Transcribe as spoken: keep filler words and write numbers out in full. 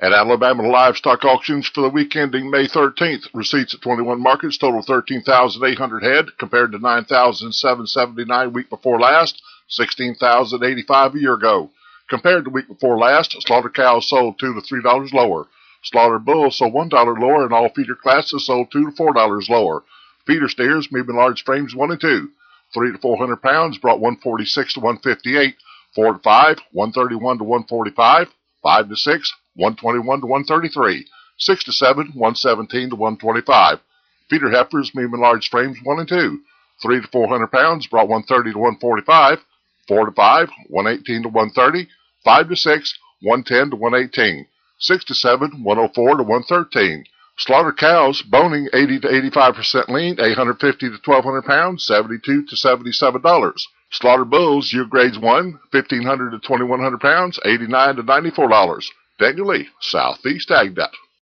At Alabama Livestock Auctions for the week ending May thirteenth, receipts at twenty-one markets total thirteen thousand eight hundred head compared to nine thousand seven hundred seventy-nine week before last, sixteen thousand eighty-five a year ago. Compared to week before last, slaughter cows sold two to three dollars lower. Slaughter bulls sold one dollar lower, and all feeder classes sold two to four dollars lower. Feeder steers, medium large frames one and two. three to four hundred pounds brought one forty-six to one fifty-eight. four to five, one thirty-one to one forty-five. five to six, one twenty-one to one thirty-three. six to seven, one seventeen to one twenty-five. Feeder heifers, medium and large frames one and two. three to four hundred pounds brought one thirty to one forty-five. four to five, one eighteen to one thirty. five to six, one ten to one eighteen. six to seven, one oh four to one thirteen. Slaughter cows, boning eighty to eighty-five percent lean, eight fifty to twelve hundred pounds, seventy-two to seventy-seven dollars. Slaughter bulls, year grades one, fifteen hundred to twenty-one hundred pounds, eighty-nine to ninety-four dollars. Daniel Lee, Southeast Ag Depot.